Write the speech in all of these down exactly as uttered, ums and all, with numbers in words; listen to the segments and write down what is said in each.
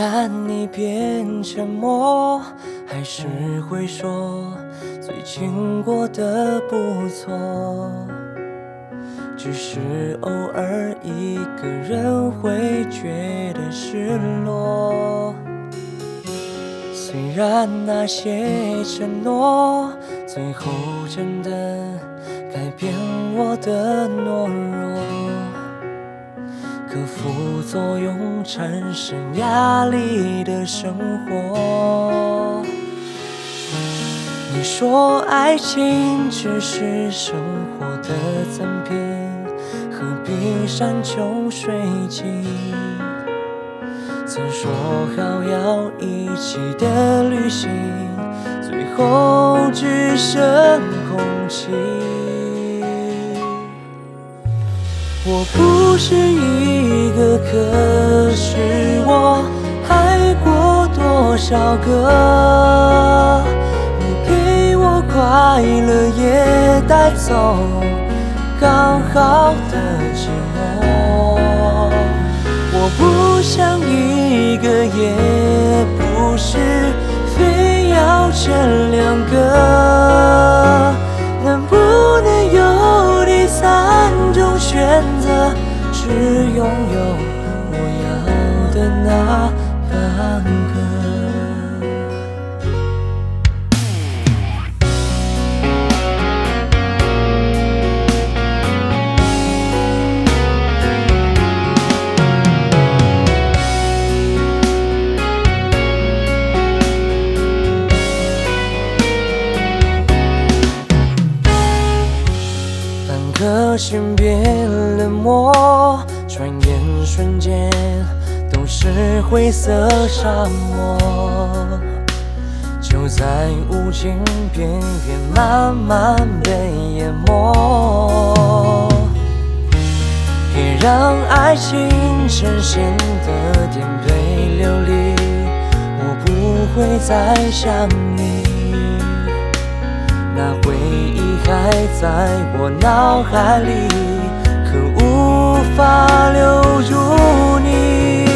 然你变沉默，还是会说最近过得不错，只是偶尔一个人会觉得失落。虽然那些承诺最后真的改变我的懦弱，可副作用产生压力的生活。你说爱情只是生活的赠品，何必山穷水尽？曾说好要一起的旅行，最后只剩空气。我不是一个，可是我爱过多少个？你给我快乐也带走刚好的寂寞。我不想一个，也不是非要这两个，能不能有第三种选择？只拥有我要的那半个。个性变冷漠，转眼瞬间都是灰色沙漠，就在无尽边缘慢慢被淹没。别让爱情呈现的颠沛流离，我不会再想你，那回忆还在我脑海里，可无法留住你。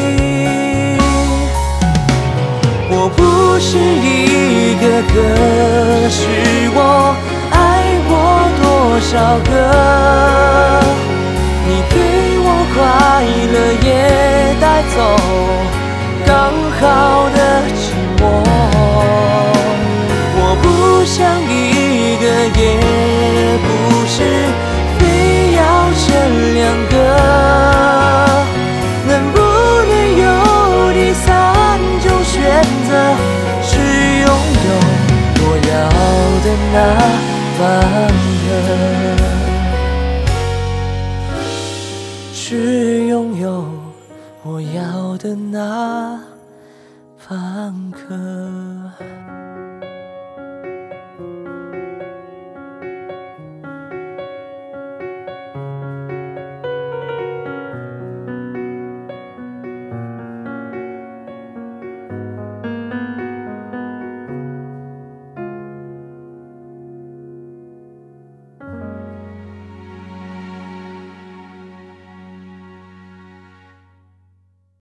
我不是一个，可是我爱过多少个？你给我快乐也带走刚好的寂寞。我不想一个，也不是非要这两个，能不能有第三种选择？只拥有我要的那半个，只拥有我要的那半个。